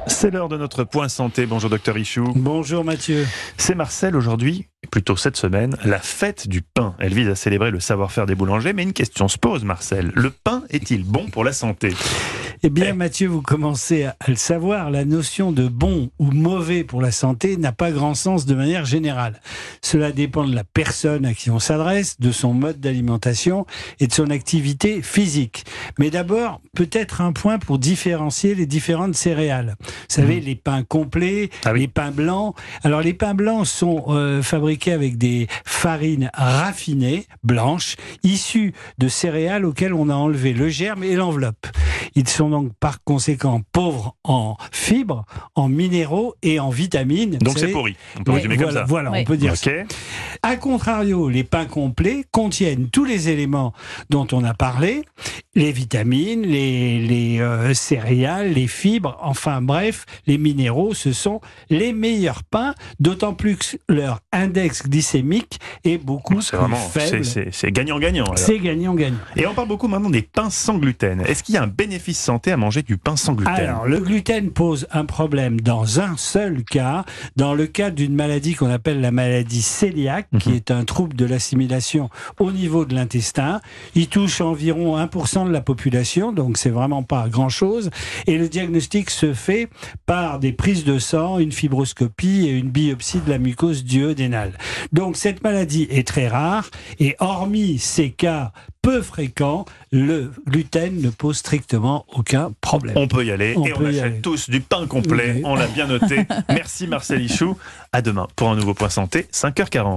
C'est l'heure de notre point santé. Bonjour docteur Ichou. Bonjour Mathieu. C'est Marcel aujourd'hui, et plutôt cette semaine, la fête du pain. Elle vise à célébrer le savoir-faire des boulangers, mais une question se pose Marcel. Le pain est-il bon pour la santé ? Eh bien Mathieu, vous commencez à le savoir, la notion de bon ou mauvais pour la santé n'a pas grand sens de manière générale. Cela dépend de la personne à qui on s'adresse, de son mode d'alimentation et de son activité physique. Mais d'abord, peut-être un point pour différencier les différentes céréales. Vous savez, les pains complets, les pains blancs. Alors les pains blancs sont fabriqués avec des farines raffinées, blanches, issues de céréales auxquelles on a enlevé le germe et l'enveloppe. Ils sont donc par conséquent pauvres en fibres, en minéraux et en vitamines. Donc c'est pourri, on peut résumer comme ça. Voilà, on peut dire ça. A contrario, les pains complets contiennent tous les éléments dont on a parlé, les vitamines, les céréales, les fibres, enfin bref, les minéraux, ce sont les meilleurs pains, d'autant plus que leur index glycémique est beaucoup plus faible. C'est gagnant-gagnant. C'est gagnant-gagnant. Et on parle beaucoup maintenant des pains sans gluten. Est-ce qu'il y a un bénéfice santé à manger du pain sans gluten ? Alors, le gluten pose un problème dans un seul cas, dans le cas d'une maladie qu'on appelle la maladie cœliaque, qui est un trouble de l'assimilation au niveau de l'intestin. Il touche environ 1% de la population, donc c'est vraiment pas grand-chose. Et le diagnostic se fait par des prises de sang, une fibroscopie et une biopsie de la mucose duodénale. Donc cette maladie est très rare et hormis ces cas peu fréquents, le gluten ne pose strictement aucun problème. On peut y aller et on achète tous du pain complet, on l'a bien noté. Merci Marcel Ichou, à demain pour un nouveau point santé, 5h40.